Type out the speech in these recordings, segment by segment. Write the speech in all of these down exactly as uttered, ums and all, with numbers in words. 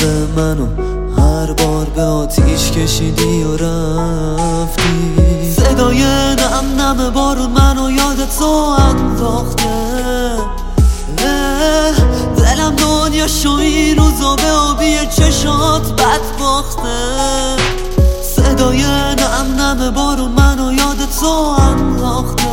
منو هر بار به آتیش کشیدی و رفتی. صدای نم نم بارون منو یادت تو انداخته. دلم دنیا شو این روزا به آبی چشات بد باخته. صدای نم نم بارون منو یادت تو انداخته.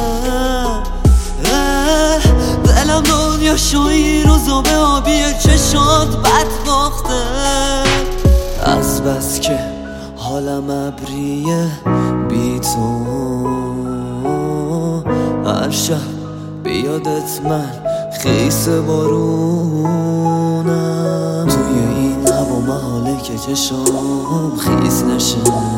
دلم دنیا شو این روزا به آبی چشات بد باخته. از بس که حالم ابریه بی تو، هر شب بیادت من خیس بارونم. توی این هوا محاله که چشام خیس نشه،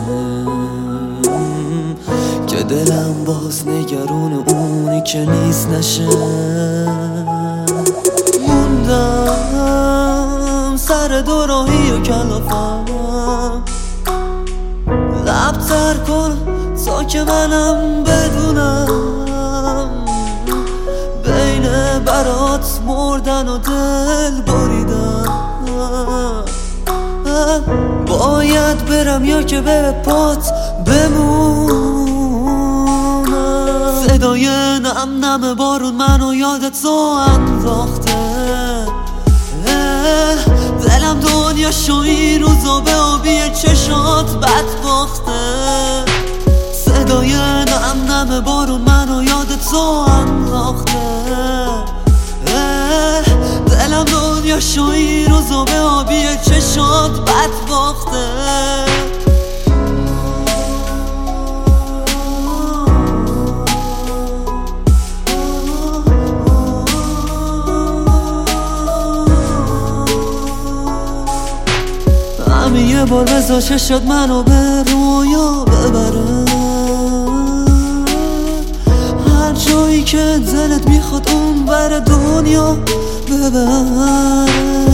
که دلم باز نگرون اونی که نیست نشه. موندم سر دوراهی و کلافم، لب تر کن تا که منم بدونم. بین برات مردن و دل بریدن، باید برم یا که به پات بمونم. صدای نم نم بارون منو یادت تو انداخته. دلم دنیا شو این روزا به آبی چشات بد باخته. صدای نم نم بارون منو یادت تو انداخته. دلم دنیا شو این روزا به آبی چشات بد باخته. همین یه بار بذار چشات منو به رویا ببره. هر جایی که دلت میخواد اون بر دنیا ببره.